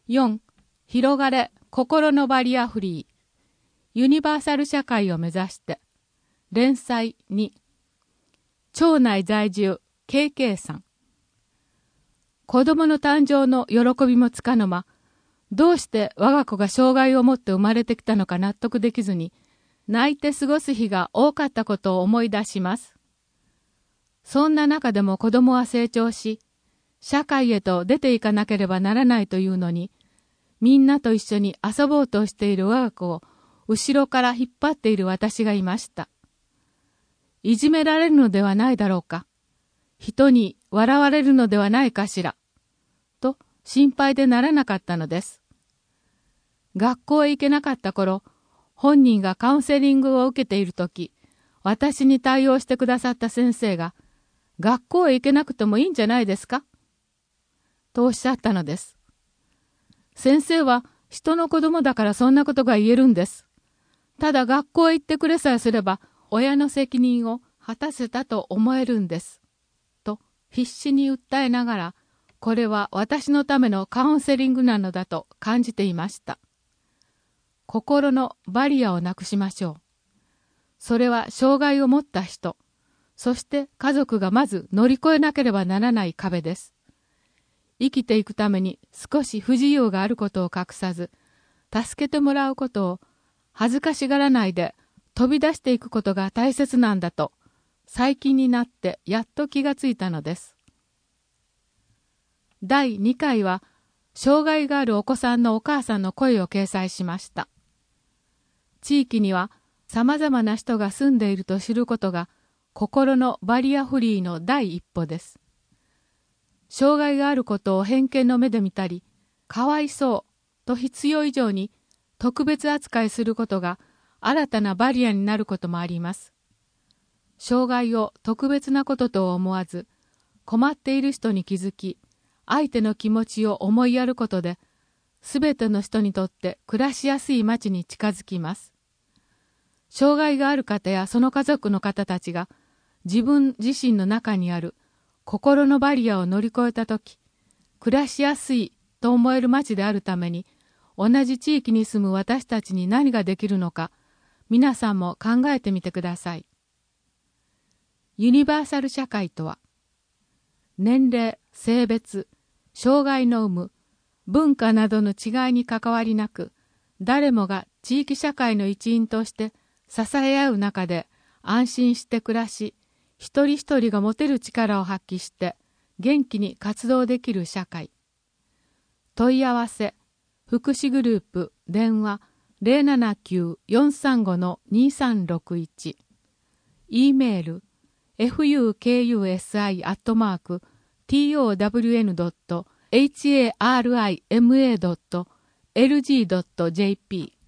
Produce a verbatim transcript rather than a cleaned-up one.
よん. 広がれ心のバリアフリーユニバーサル社会を目指して連載に町内在住 ケーケー さん。子供の誕生の喜びもつかの間、どうして我が子が障害を持って生まれてきたのか納得できずに泣いて過ごす日が多かったことを思い出します。そんな中でも子供は成長し、社会へと出ていかなければならないというのに、みんなと一緒に遊ぼうとしている我が子を後ろから引っ張っている私がいました。いじめられるのではないだろうか。人に笑われるのではないかしら。と心配でならなかったのです。学校へ行けなかった頃、本人がカウンセリングを受けているとき、私に対応してくださった先生が、学校へ行けなくてもいいんじゃないですかとおっしゃったのです。先生は人の子供だからそんなことが言えるんです。ただ学校へ行ってくれさえすれば親の責任を果たせたと思えるんです。と必死に訴えながら、これは私のためのカウンセリングなのだと感じていました。心のバリアをなくしましょう。それは障害を持った人、そして家族がまず乗り越えなければならない壁です。生きていくために少し不自由があることを隠さず、助けてもらうことを恥ずかしがらないで飛び出していくことが大切なんだと、最近になってやっと気がついたのです。だいにかいは、障害があるお子さんのお母さんの声を掲載しました。地域には様々な人が住んでいると知ることが、心のバリアフリーの第一歩です。障害があることを偏見の目で見たり、かわいそうと必要以上に特別扱いすることが新たなバリアになることもあります。障害を特別なことと思わず、困っている人に気づき、相手の気持ちを思いやることで、すべての人にとって暮らしやすい街に近づきます。障害がある方やその家族の方たちが、自分自身の中にある心のバリアを乗り越えたとき、暮らしやすいと思える街であるために、同じ地域に住む私たちに何ができるのか、皆さんも考えてみてください。ユニバーサル社会とは、年齢、性別、障害の有無、文化などの違いに関わりなく、誰もが地域社会の一員として支え合う中で安心して暮らし、一人一人が持てる力を発揮して元気に活動できる社会。問い合わせ、福祉グループ電話 ゼロななきゅう よんさんご にさんろくいち E メール エフユーケーユーエスアイ アットマーク ティーオーダブリューエヌ ドット エイチエーアールアイエムエー ドット エルジー ドット ジェーピー